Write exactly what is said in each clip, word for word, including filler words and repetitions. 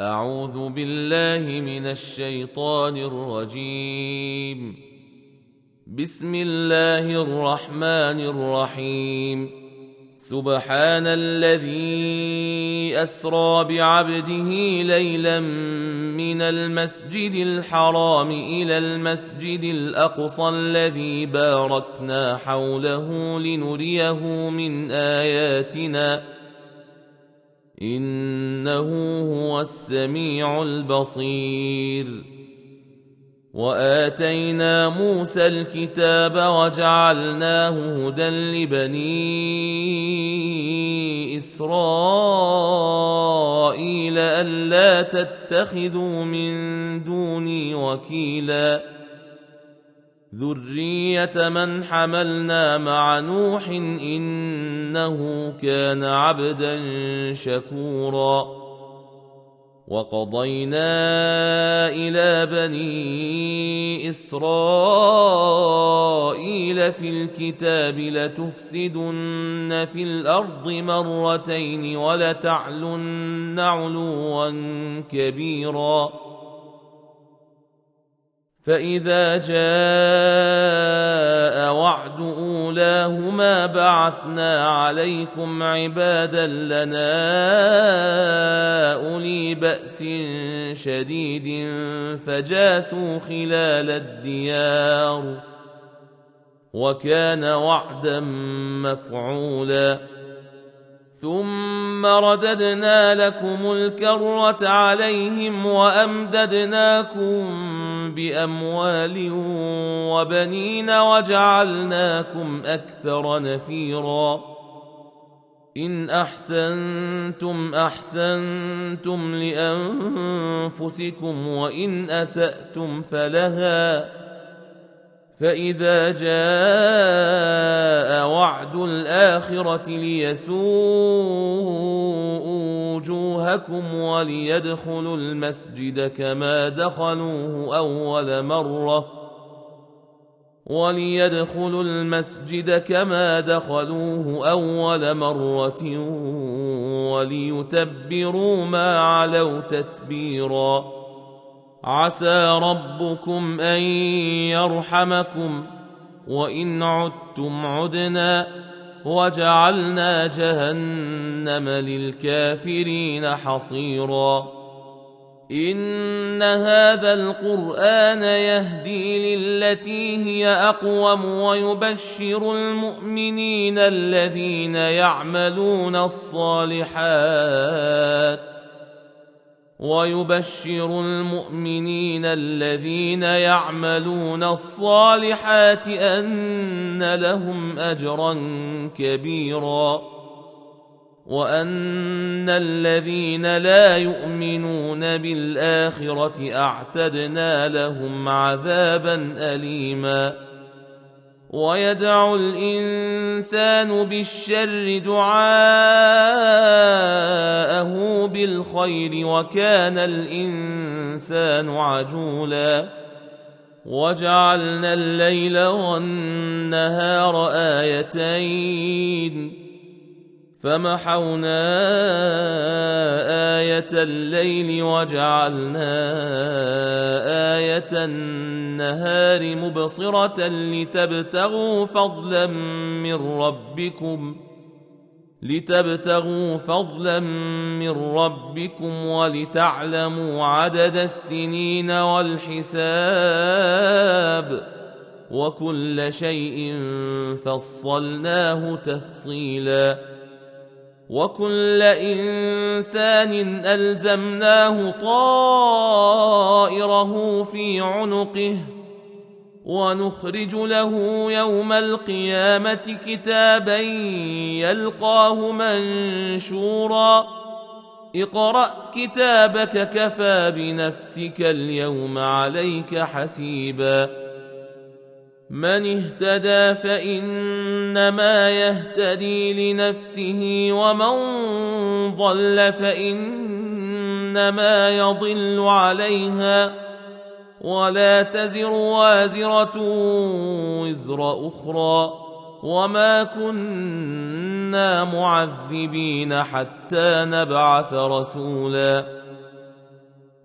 أعوذ بالله من الشيطان الرجيم. بسم الله الرحمن الرحيم. سبحان الذي أسرى بعبده ليلا من المسجد الحرام إلى المسجد الأقصى الذي باركنا حوله لنريه من آياتنا إنه هو السميع البصير. وآتينا موسى الكتاب وجعلناه هدى لبني إسرائيل ألا تتخذوا من دوني وكيلا ذرية من حملنا مع نوح إنه كان عبدا شكورا. وقضينا إلى بني إسرائيل في الكتاب لتفسدن في الأرض مرتين ولتعلن علوا كبيرا. فإذا جاء وعد أولاهما بعثنا عليكم عبادا لنا أولي بأس شديد فجاسوا خلال الديار وكان وعدا مفعولا. ثم رددنا لكم الكرة عليهم وأمددناكم بأموال وبنين وجعلناكم أكثر نفيرا. إن أحسنتم أحسنتم لأنفسكم وإن أسأتم فلها. فإذا جاء وعد الآخرة ليسوءوا وجوهكم وليدخلوا المسجد كما دخلوه أول مرة وليدخلوا المسجد كما دخلوه أول مرة وليتبروا ما علوا تتبيرا. عسى ربكم أن يرحمكم وإن عدتم عدنا وجعلنا جهنم للكافرين حصيرا. إن هذا القرآن يهدي للتي هي أقوم ويبشر المؤمنين الذين يعملون الصالحات ويبشر المؤمنين الذين يعملون الصالحات أن لهم أجرا كبيرا وأن الذين لا يؤمنون بالآخرة أعتدنا لهم عذابا أليما. ويدعو الإنسان بالشر دعاءه بالخير وكان الإنسان عجولا. وجعلنا الليل والنهار آيتين فمحونا آية الليل وجعلنا آية النهار مبصرة لتبتغوا فضلا من ربكم لتبتغوا فضلا من ربكم ولتعلموا عدد السنين والحساب وكل شيء فصلناه تفصيلا. وكل إنسان ألزمناه طائره في عنقه ونخرج له يوم القيامة كتابا يلقاه منشورا. اقرأ كتابك كفى بنفسك اليوم عليك حسيبا. من اهتدى فإنما يهتدي لنفسه ومن ضل فإنما يضل عليها ولا تزر وازرة وزر أخرى وما كنا معذبين حتى نبعث رسولا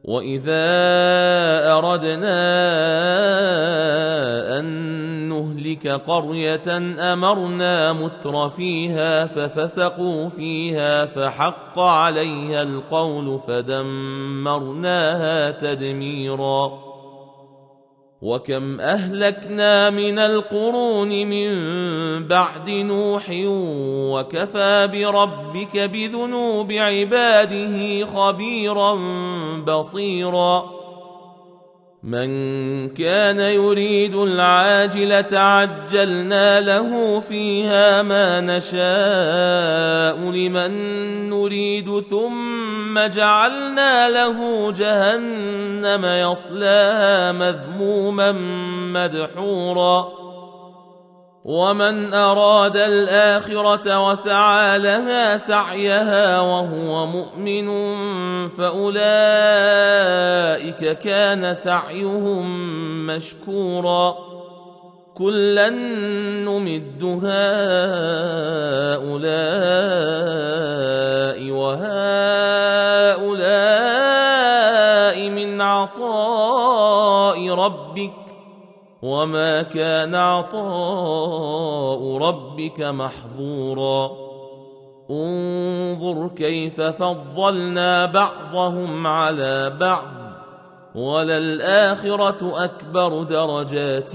وإذا أردنا أن نهلك قرية أمرنا متر فيها ففسقوا فيها فحق عليها القول فدمرناها تدميرا. وكم أهلكنا من القرون من بعد نوح وكفى بربك بذنوب عباده خبيرا بصيرا. من كان يريد العاجلة عجلنا له فيها ما نشاء لمن نريد ثم جعلنا له جهنم يصلاها مذموما مدحورا. ومن أراد الآخرة وسعى لها سعيها وهو مؤمن فأولئك كان سعيهم مشكورا. كلا نمد هؤلاء وهؤلاء من عطاء ربك وما كان عطاء ربك محظورا. انظر كيف فضلنا بعضهم على بعض وللآخرة أكبر درجات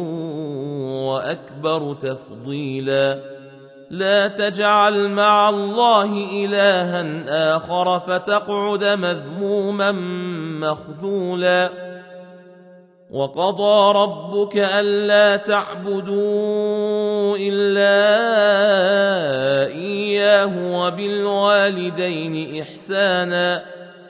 وأكبر تفضيلا. لا تجعل مع الله إلها آخر فتقعد مذموما مخذولا. وقضى ربك ألا تعبدوا إلا إياه وبالوالدين إحسانا.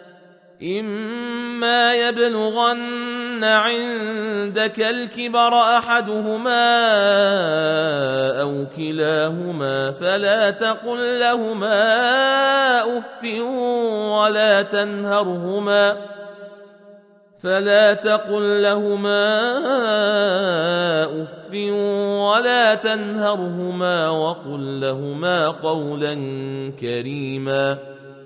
إما يبلغن عندك الكبر أحدهما أو كلاهما فلا تقل لهما أف ولا تنهرهما فلا تقل لهما أف ولا تنهرهما وقل لهما قولا كريما.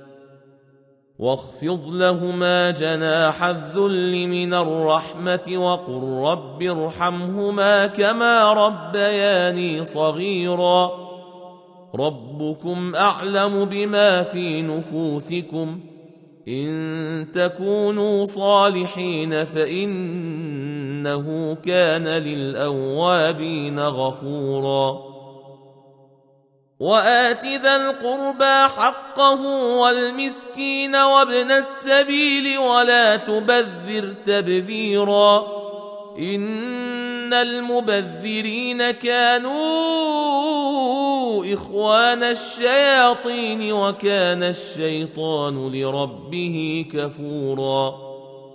واخفض لهما جناح الذل من الرحمة وقل رب ارحمهما كما ربياني صغيرا. ربكم أعلم بما في نفوسكم إن تكونوا صالحين فإنه كان للأوابين غفورا. وآت ذا القربى حقه والمسكين وابن السبيل ولا تبذر تبذيرا. إن المبذرين كانوا إخوان الشياطين وكان الشيطان لربه كفورا.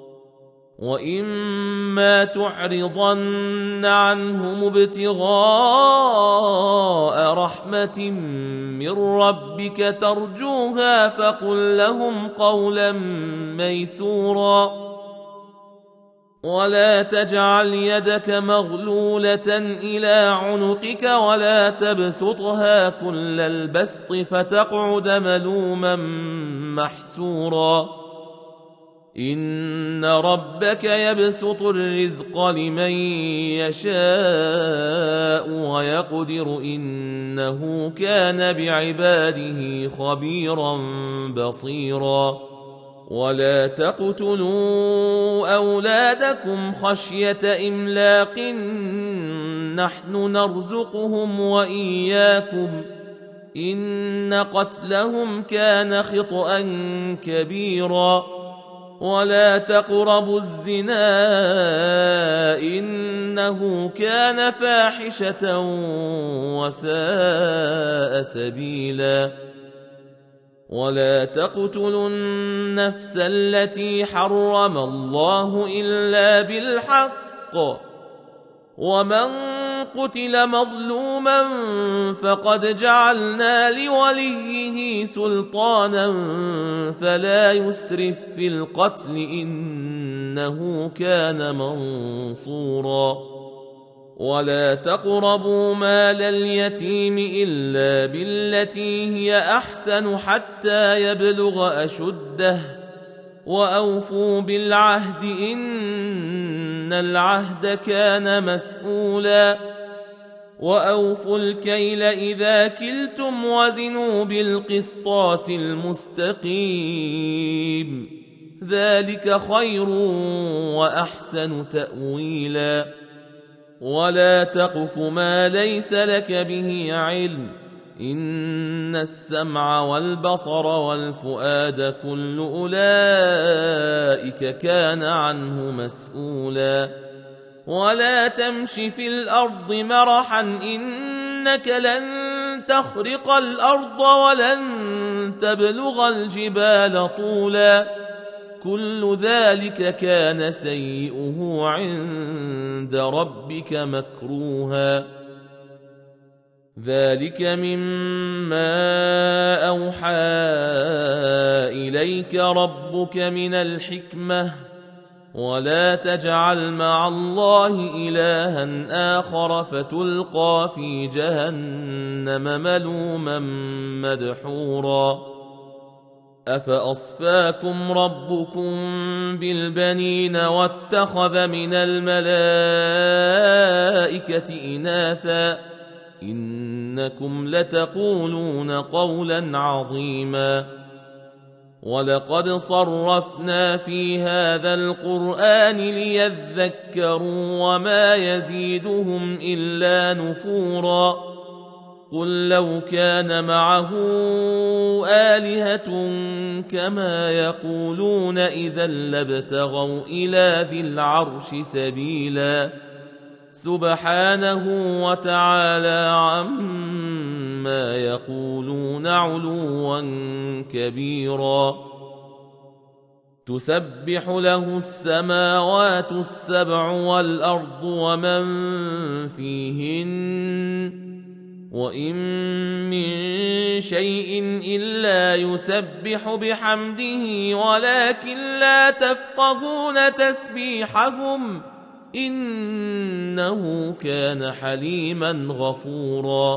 وإما تعرضن عنهم ابتغاء رحمة من ربك ترجوها فقل لهم قولا ميسورا. ولا تجعل يدك مغلولة إلى عنقك ولا تبسطها كل البسط فتقعد ملوما محسورا. إن ربك يبسط الرزق لمن يشاء ويقدر إنه كان بعباده خبيرا بصيرا. ولا تقتلوا أولادكم خشية إملاق نحن نرزقهم وإياكم إن قتلهم كان خطأ كبيرا. ولا تقربوا الزنا إنه كان فاحشة وساء سبيلا. ولا تقتلوا النفس التي حرم الله إلا بالحق ومن قتل مظلوما فقد جعلنا لوليه سلطانا فلا يسرف في القتل إنه كان منصورا. ولا تقربوا مال اليتيم إلا بالتي هي أحسن حتى يبلغ أشده وأوفوا بالعهد إن العهد كان مسؤولا وأوفوا الكيل إذا كلتم وزنوا بالقسطاس المستقيم ذلك خير وأحسن تأويلا ولا تقف ما ليس لك به علم إن السمع والبصر والفؤاد كل أولئك كان عنه مسؤولا ولا تمش في الأرض مرحا إنك لن تخرق الأرض ولن تبلغ الجبال طولا كل ذلك كان سيئه عند ربك مكروها ذلك مما أوحى إليك ربك من الحكمة ولا تجعل مع الله إلها آخر فتلقى في جهنم ملوما مدحورا أفأصفاكم ربكم بالبنين واتخذ من الملائكة إناثا إنكم لتقولون قولا عظيما ولقد صرفنا في هذا القرآن ليذكروا وما يزيدهم إلا نفورا قل لو كان معه آلهة كما يقولون إذا لابتغوا إلى ذي العرش سبيلا سبحانه وتعالى عما يقولون علوا كبيرا تسبح له السماوات السبع والأرض ومن فيهن وإن من شيء إلا يسبح بحمده ولكن لا تفقهون تسبيحهم إنه كان حليما غفورا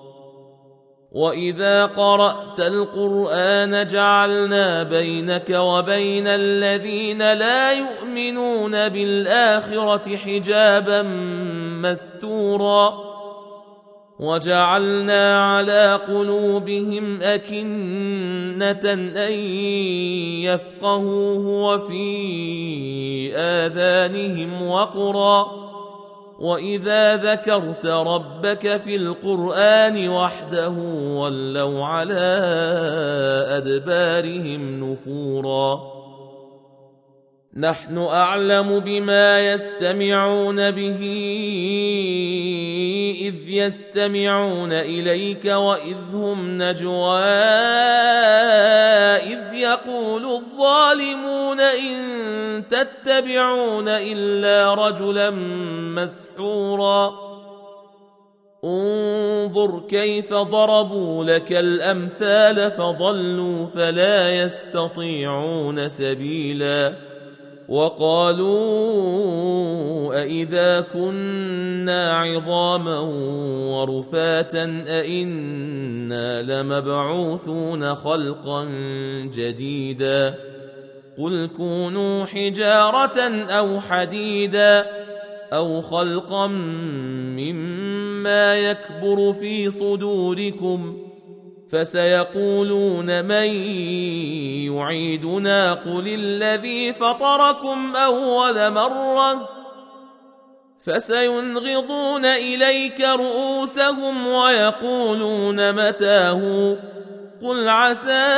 وإذا قرأت القرآن جعلنا بينك وبين الذين لا يؤمنون بالآخرة حجابا مستورا وجعلنا على قلوبهم أكنة أن يفقهوه وفي آذانهم وقرا وإذا ذكرت ربك في القرآن وحده ولوا على أدبارهم نفورا نحن أعلم بما يستمعون به إذ يستمعون إليك وإذ هم نجوى إذ يقول الظالمون إن تتبعون إلا رجلا مسحورا انظر كيف ضربوا لك الأمثال فضلوا فلا يستطيعون سبيلا وقالوا أئذا كنا عظاما ورفاتا أئنا لمبعوثون خلقا جديدا قل كونوا حجارة أو حديدا أو خلقا مما يكبر في صدوركم فسيقولون من يعيدنا قل الذي فطركم أول مرة فسينغضون إليك رؤوسهم ويقولون متاه قل عسى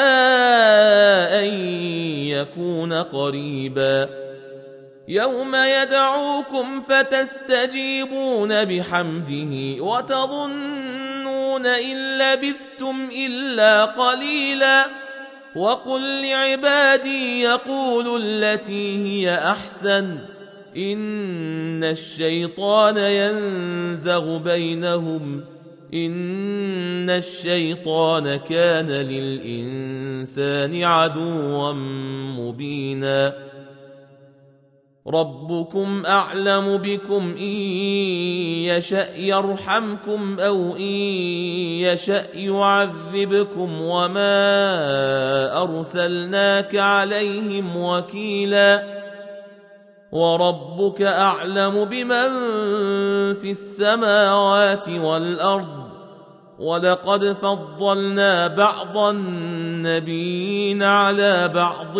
أن يكون قريبا يوم يدعوكم فتستجيبون بحمده وتظنون إن لبثتم إلا قليلا وقل لعبادي يقولوا التي هي أحسن إن الشيطان ينزغ بينهم إن الشيطان كان للإنسان عدوا مبينا ربكم أعلم بكم إن يشأ يرحمكم أو إن يشأ يعذبكم وما أرسلناك عليهم وكيلا وربك أعلم بمن في السماوات والأرض ولقد فضلنا بعض النبيين على بعض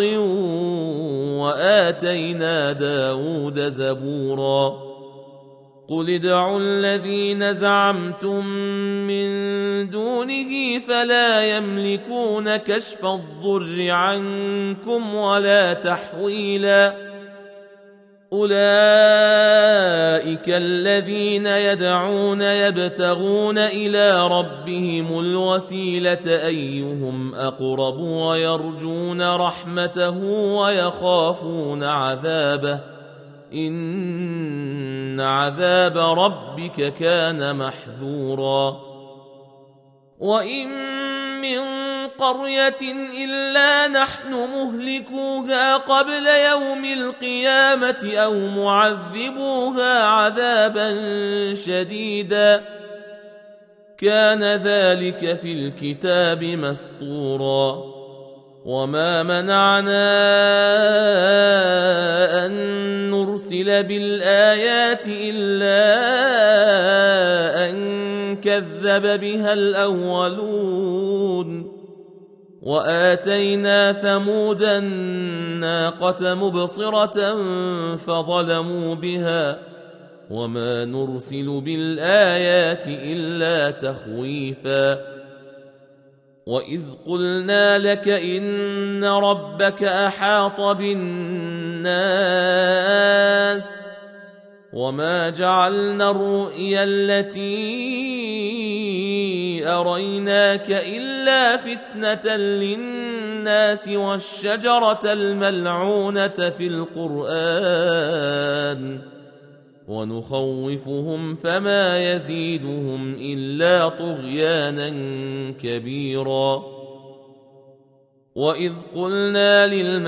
وآتينا داود زبورا قل ادعوا الذين زعمتم من دونه فلا يملكون كشف الضر عنكم ولا تحويلا أولئك الذين يدعون يبتغون إلى ربهم الوسيلة أيهم أقرب ويرجون رحمته ويخافون عذابه إن عذاب ربك كان محذورا وإن من قرية إلا نحن مهلكوها قبل يوم القيامة أو معذبوها عذابا شديدا كان ذلك في الكتاب مسطورا وما منعنا أن نرسل بالآيات إلا أن كذب بها الأولون وآتينا ثمود الناقة مبصرة فظلموا بها وما نرسل بالآيات إلا تخويفا وإذ قلنا لك إن ربك أحاط بالناس وما جعلنا الرؤيا التي أريناك إلا فتنة للناس والشجرة الملعونة في القرآن ونخوفهم فما يزيدهم إلا طغيانا كبيرا وإذ قلنا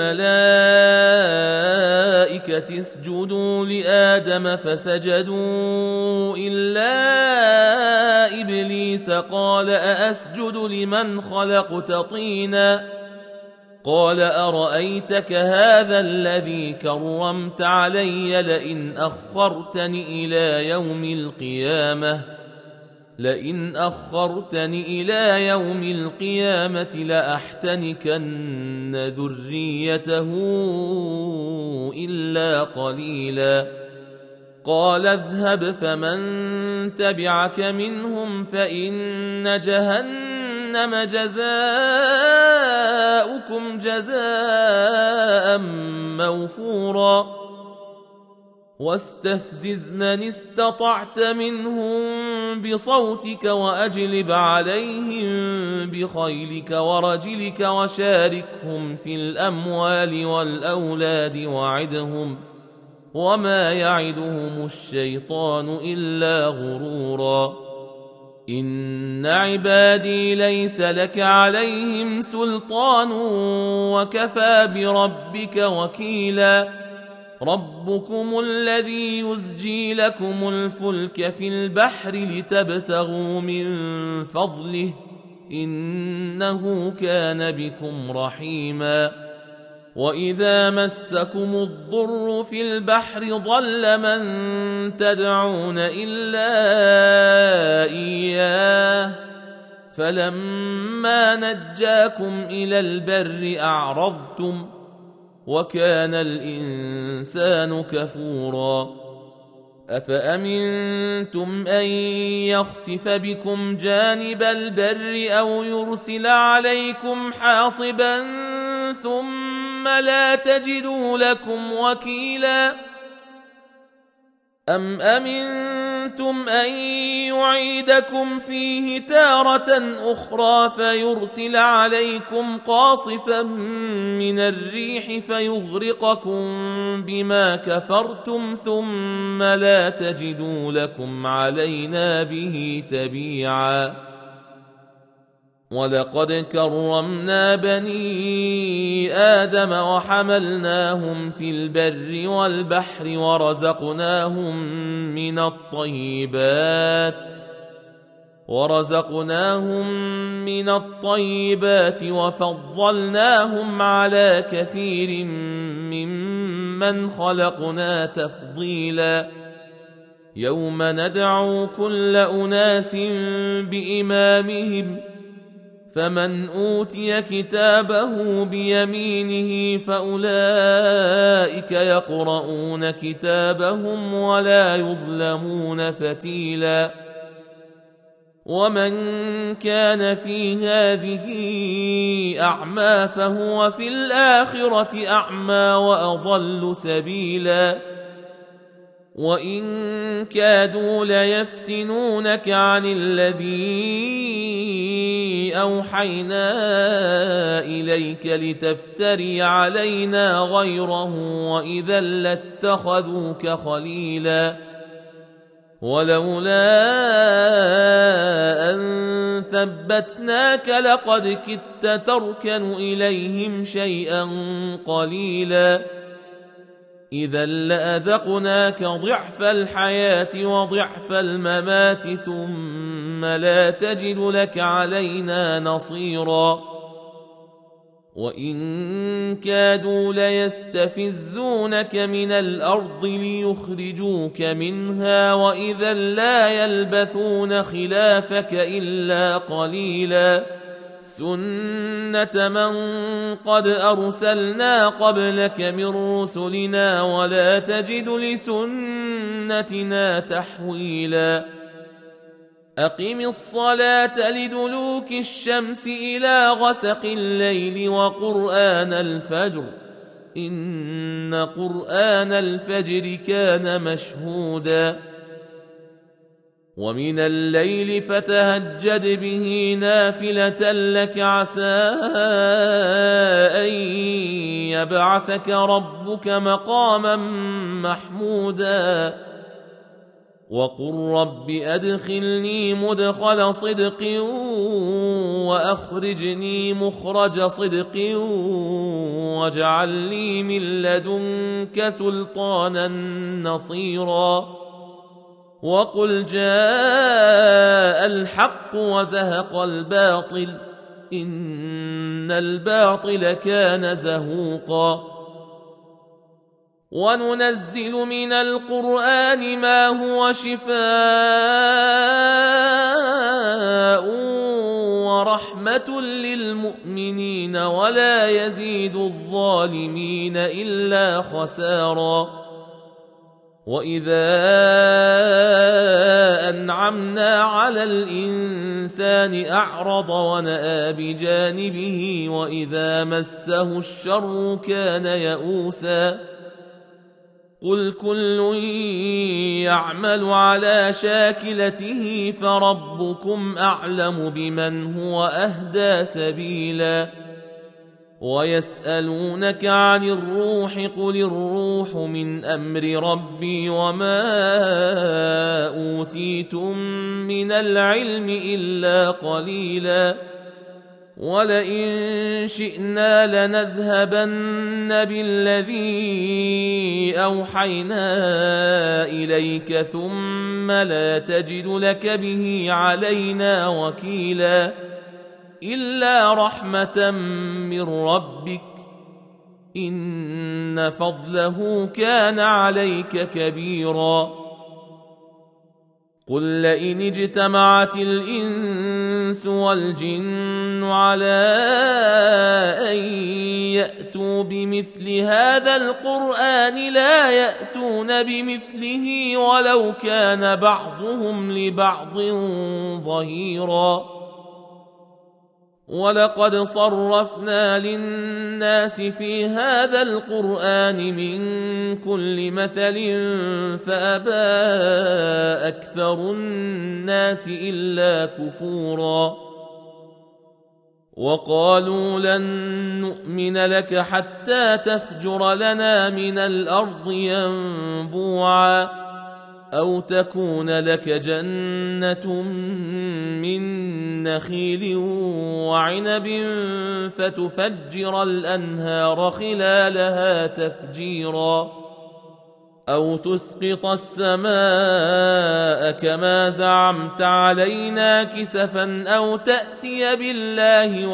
للملائكة اسجدوا لآدم فسجدوا إلا إبليس قال أأسجد لمن خلقت طينا قال أرأيتك هذا الذي كرمت علي لئن أخرتني إلى يوم القيامة لئن أخرتني إلى يوم القيامة لأحتنكن ذريته إلا قليلا قال اذهب فمن تبعك منهم فإن جهنم جزاؤكم جزاء موفورا واستفزز من استطعت منهم بصوتك وأجلب عليهم بخيلك ورجلك وشاركهم في الأموال والأولاد وعدهم وما يعدهم الشيطان إلا غرورا إن عبادي ليس لك عليهم سلطان وكفى بربك وكيلا ربكم الذي يزجي لكم الفلك في البحر لتبتغوا من فضله إنه كان بكم رحيما وإذا مسكم الضر في البحر ضل من تدعون إلا إياه فلما نجاكم إلى البر أعرضتم وكان الإنسان كفورا أفأمنتم أن يخسف بكم جانب البر أو يرسل عليكم حاصبا ثم لا تجدوا لكم وكيلا أم أمنتم أن يعيدكم فيه تارة أخرى فيرسل عليكم قاصفا من الريح فيغرقكم بما كفرتم ثم لا تجدوا لكم علينا به تبيعا ولقد كرمنا بني آدم وحملناهم في البر والبحر ورزقناهم من الطيبات ورزقناهم من الطيبات وفضلناهم على كثير ممن خلقنا تفضيلا يوم ندعو كل أناس بإمامهم فمن أوتي كتابه بيمينه فأولئك يقرؤون كتابهم ولا يظلمون فتيلا ومن كان في هذه أعمى فهو في الآخرة أعمى وأضل سبيلا وإن كادوا ليفتنونك عن الذي أوحينا إليك لتفتري علينا غيره وإذا لاتخذوك خليلا ولولا أن ثبتناك لقد كدت تركن إليهم شيئا قليلا إذا لأذقناك ضعف الحياة وضعف الممات ثم لا تجد لك علينا نصيرا وإن كادوا ليستفزونك من الأرض ليخرجوك منها وإذا لا يلبثون خلافك إلا قليلا سنة من قد أرسلنا قبلك من رسلنا ولا تجد لسنتنا تحويلا أقم الصلاة لدلوك الشمس إلى غسق الليل وقرآن الفجر إن قرآن الفجر كان مشهودا ومن الليل فتهجد به نافلة لك عسى أن يبعثك ربك مقاما محمودا وقل رب أدخلني مدخل صدق وأخرجني مخرج صدق واجعل لي من لدنك سلطانا نصيرا وقل جاء الحق وزهق الباطل إن الباطل كان زهوقا وننزل من القرآن ما هو شفاء ورحمة للمؤمنين ولا يزيد الظالمين إلا خسارا وإذا أنعمنا على الإنسان أعرض ونأى بجانبه وإذا مسه الشر كان يئوسا قل كل يعمل على شاكلته فربكم أعلم بمن هو أهدى سبيلا ويسألونك عن الروح قل الروح من أمر ربي وما أوتيتم من العلم إلا قليلا ولئن شئنا لنذهبن بالذي أوحينا إليك ثم لا تجد لك به علينا وكيلا إلا رحمة من ربك إن فضله كان عليك كبيرا قل لئن اجتمعت الإنس والجن على أن يأتوا بمثل هذا القرآن لا يأتون بمثله ولو كان بعضهم لبعض ظهيرا ولقد صرفنا للناس في هذا القرآن من كل مثل فأبى أكثر الناس إلا كفورا وقالوا لن نؤمن لك حتى تفجر لنا من الأرض ينبوعا أو تكون لك جنة من نخيل وعنب فتفجر الأنهار خلالها تفجيرا أو تسقط السماء كما زعمت علينا كسفا أو تأتي بالله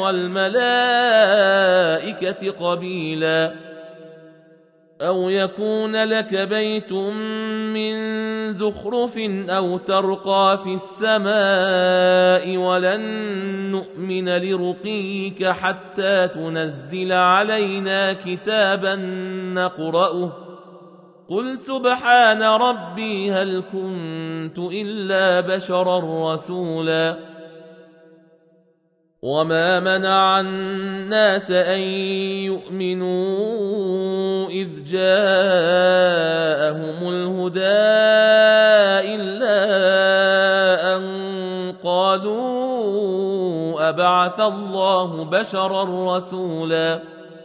والملائكة قبيلا أو يكون لك بيت من زخرف أو ترقى في السماء ولن نؤمن لرقيك حتى تنزل علينا كتابا نقرأه قل سبحان ربي هل كنت إلا بشرا رسولا وما منع الناس أن يؤمنوا إذ جاءهم الهدى إلا أن قالوا أبعث الله بشرا رسولا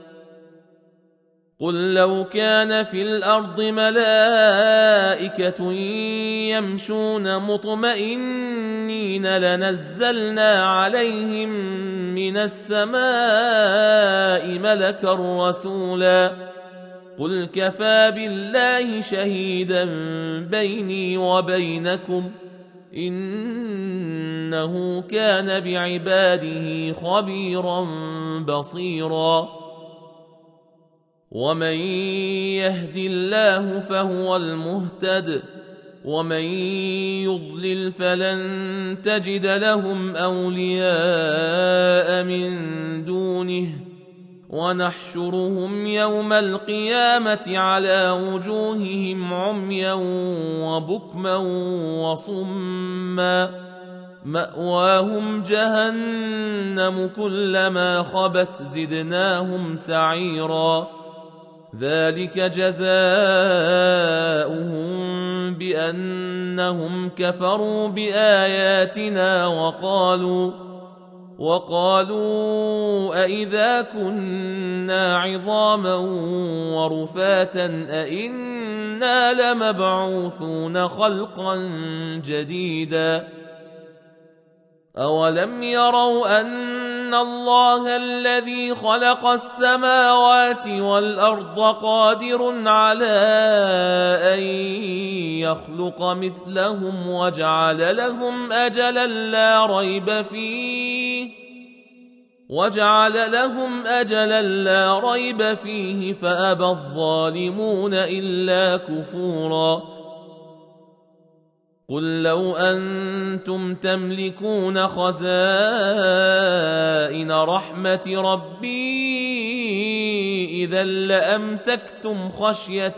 قل لو كان في الأرض ملائكة يمشون مطمئنين لنزلنا عليهم من السماء ملكا رسولا قل كفى بالله شهيدا بيني وبينكم إنه كان بعباده خبيرا بصيرا ومن يهد الله فهو المهتد ومن يضلل فلن تجد لهم أولياء من دونه ونحشرهم يوم القيامة على وجوههم عميا وبكما وصما مأواهم جهنم كلما خبت زدناهم سعيرا ذلك جزاؤهم بأنهم كفروا بآياتنا وقالوا وقالوا أئذا كنا عظاما ورفاتا أئنا لمبعوثون خلقا جديدا أولم يروا أن الله الذي خلق السماوات والأرض قادر على أن يخلق مثلهم وجعل لهم أجلا لا ريب فيه وجعل لهم أجلا لا ريب فيه فأبى الظالمون إلا كفورا قل لو أنتم تملكون خزائن رحمة ربي إذا لأمسكتم خشية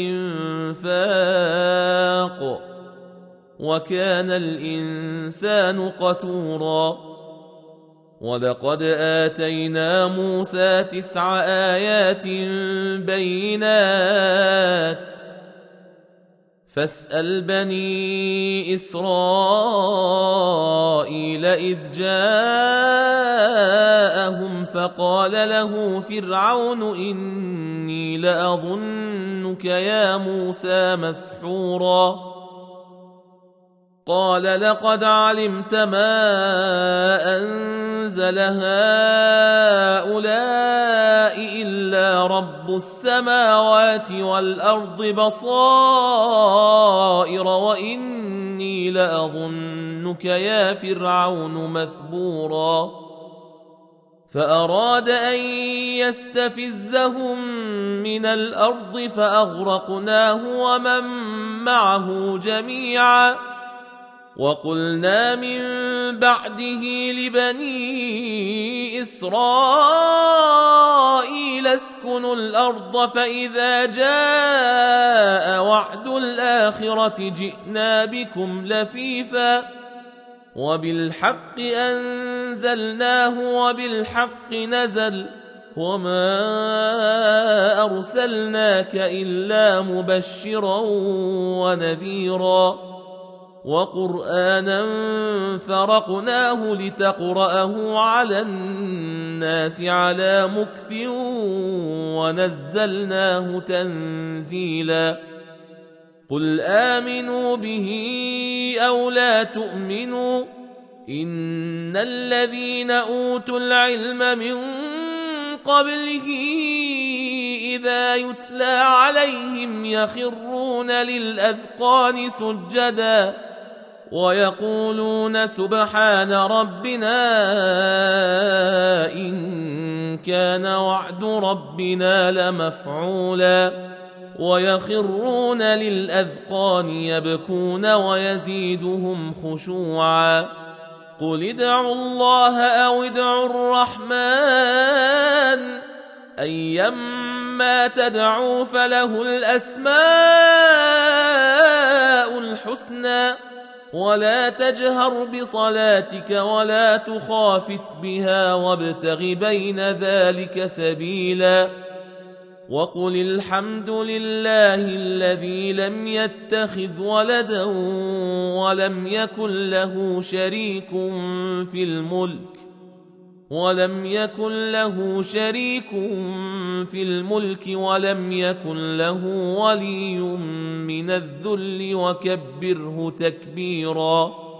الإنفاق وكان الإنسان قتورا ولقد آتينا موسى تسع آيات بينات فاسأل بني إسرائيل إذ جاءهم فقال له فرعون إني لأظنك يا موسى مسحورا قال لقد علمت ما أنزل هؤلاء إلا رب السماوات والأرض بصائر وإني لأظنك يا فرعون مثبورا فأراد أن يستفزهم من الأرض فأغرقناه ومن معه جميعا وقلنا من بعده لبني إسرائيل اسكنوا الأرض فإذا جاء وعد الآخرة جئنا بكم لفيفا وبالحق أنزلناه وبالحق نزل وما أرسلناك إلا مبشرا ونذيرا وقرآنا فرقناه لتقرأه على الناس على مكث ونزلناه تنزيلا قل آمنوا به أو لا تؤمنوا إن الذين أوتوا العلم من قبله إذا يتلى عليهم يخرون للأذقان سجدا ويقولون سبحان ربنا إن كان وعد ربنا لمفعولا ويخرون للأذقان يبكون ويزيدهم خشوعا قل ادعوا الله أو ادعوا الرحمن أيما تدعوا فله الأسماء الحسنى ولا تجهر بصلاتك ولا تخافت بها وابتغ بين ذلك سبيلا وقل الحمد لله الذي لم يتخذ ولدا ولم يكن له شريك في الملك ولم يكن له شريك في الملك ولم يكن له ولي من الذل وكبره تكبيرا